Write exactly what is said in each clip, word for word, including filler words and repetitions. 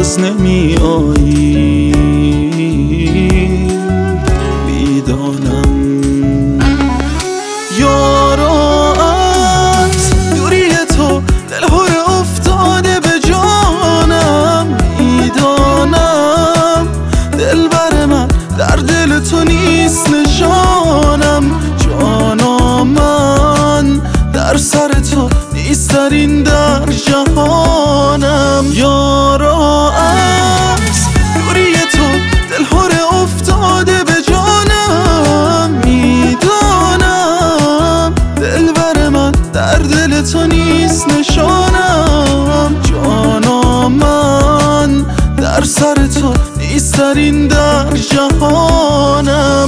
باز نمی آیی. میدانم یارا از دوری تو دلهور افتاده به جانم. میدانم دلبر من در دل تو نیست نشانم. جانا من در سر تو نیسترین در جهانم. یارا از دوری تو دلهور افتاده به جانم. میدانم دلبر من در دل تو نیست نشانم. جانا من در سر تو نیسترین در جهانم.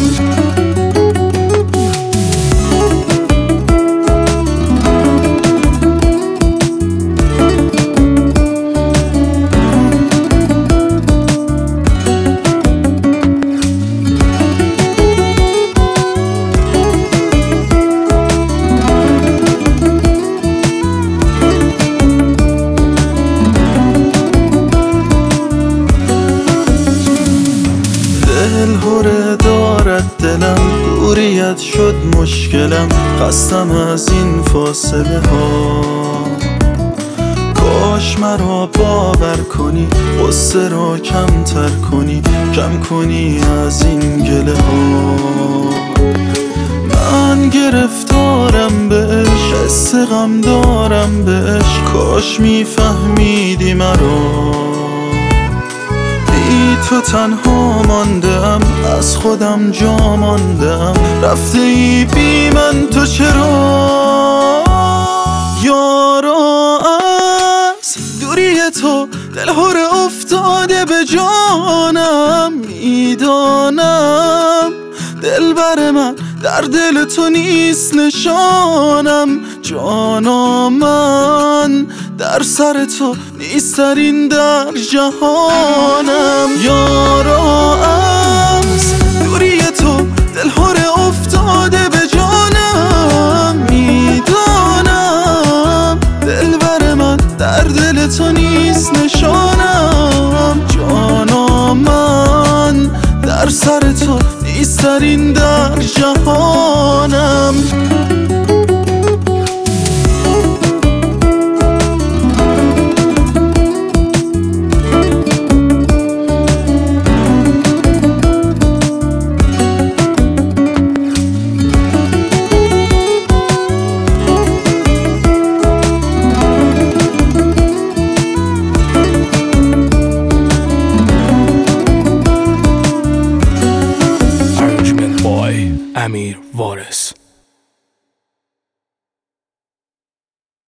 دلهوره دارد دلم، دوریت شد مشکلم. خستم از این فاصله ها، کاش مرا باور کنی، غصه را کمتر کنی، کم کنی از این گله ها. من گرفتارم بهش، حس غم دارم بهش، کاش میفهمیدی مرا. تو تنها ماندم، از خودم جا ماندم، رفته ای بی من تو چرا؟ یارا از دوری تو دلهور افتاده به جانم. میدانم دلبر من در دل تو نیست نشانم. جانا من در سر تو نیسترین در جهانم. یارا از دوری تو دلهور افتاده به جانم. میدانم دلبر من در دل تو نیست نشانم. جانا من در سر تو نیسترین در جهانم. امیر وارث.